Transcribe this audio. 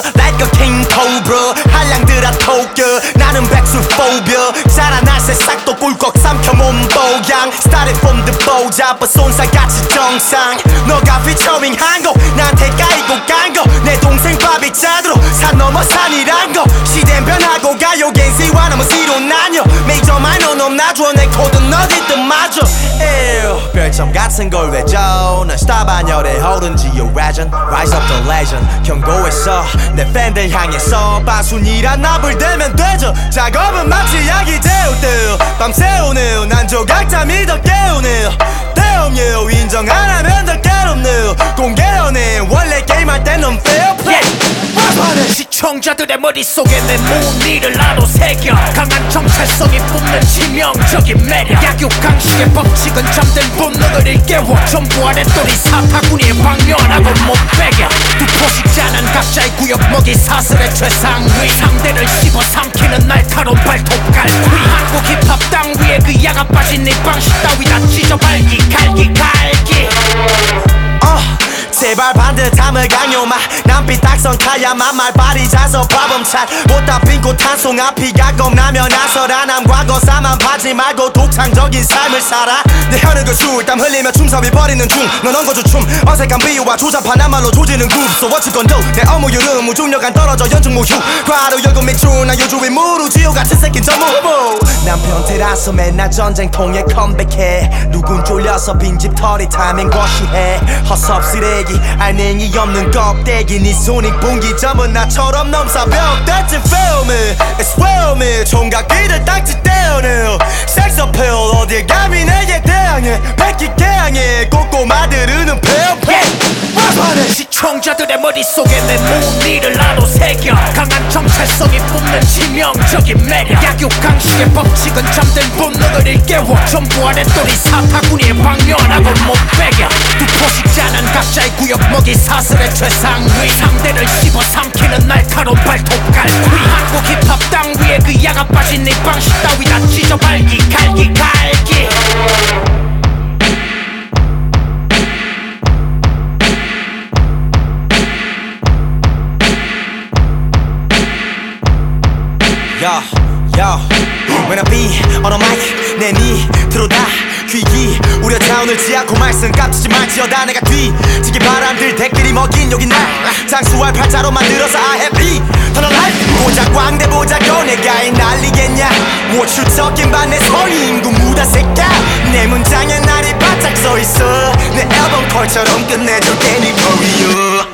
like a king cobra 한량들아 토껴 나는 백술 phobia 자라날 새싹도 꿀꺽 삼켜 몸보양 Started from the boja but 손살같이 정상 너가 featuring 한곡 나한테 까이고 깐거 내 동생 밥이 짜도록 산 넘어 산이란 거 시대는 변하고 가요 겐시와 너무 시로 나뉘어 메이저 마이너 놈 놔줘 내 코드는 어디든 맞아 별점 같은 걸 외져 넌 스타 반열에 오른지 you legend Rise up the legend 경고했어 내 팬들 향해서 바순이란 납을 대면 되죠 작업은 마치 약이 되었대요 밤새우네요 난 조각자 믿어 깨우네요 대음요 인정 안 하면 더 괴롭네요 공개연애 원래 게임할 땐 넌 fair play 시청자들의 머릿속에 내 무늬를 나도 새겨 강한 정체성이 뿜는 치명적인 매력 약육강식의 법칙은 잠든 본능을 일깨워 전부 아랫돌이 사타구니에 방면하고 못 배겨 두포식자는 각자의 구역 먹이 사슬의 최상위 상대를 씹어 삼키는 날카로운 발톱 갈퀴 한국 힙합 땅 위에 그 야가 빠진 네 방식 따위 다 찢어 발기 갈기 제발 반듯함을 강요마 남빛 딱선 타야만 말발이 자서 problem 보다 빈곳 탄송 앞이가 겁나면 나서라남 과거사만 파지 말고 독창적인 삶을 살아 내 혀는 그 술 땀 흘리며 춤섭이 버리는 중넌 엉거주 춤 어색한 비유와 조잡한 말로 조지는 굽 So what you gon' do 내 업무율은 무중력한 떨어져 연중 무휴 과로 열고 맥주 나 요주의 무루지오 같은 새낀 전무 후보 난 변태라서 맨날 전쟁통에 컴백해 누군 쫄려서 빈집 털이 타면 거시해 허섭 쓰레기 알맹이 없는 껍데기 네 손익분기 점은 나처럼 넘사벽 That's it feel me It's real me 총각기들 딱지 떼어내요 Sex appeal 어딜 감히 내게 대항해 백기게 향해 꼬꼬마들은 시청자들의 머릿속에 내 무늬를 나도 새겨 강한 정체성이 뿜는 치명적인 매력 약육강식의 법칙은 잠든 본능을 일깨워 전부 아랫돌이 사타구니에 방면하고 못 배겨 두포식자는 각자의 구역 먹이 사슬의 최상위 상대를 씹어 삼키는 날카로운 발톱 갈퀴 한국 힙합 땅 위에 그 야가 빠진 네 방식 따위 다 찢어 발기 갈기 Yo, when I be on a mic 내 밑으로 다 귀기 우려 자운을지 않고 말씀 깝치지 말지어다 내가 뒤지게 바람들 댓글이 먹인 여기 나 장수할 팔자로 만들어서 I have eternal life 보자 광대 보자고 내가 이 난리겠냐 What you talking about 내 성이 인구 무다 새끼야 내 문장에 날이 바짝 써있어 내 앨범 컬처럼 끝내줄게 네 커리어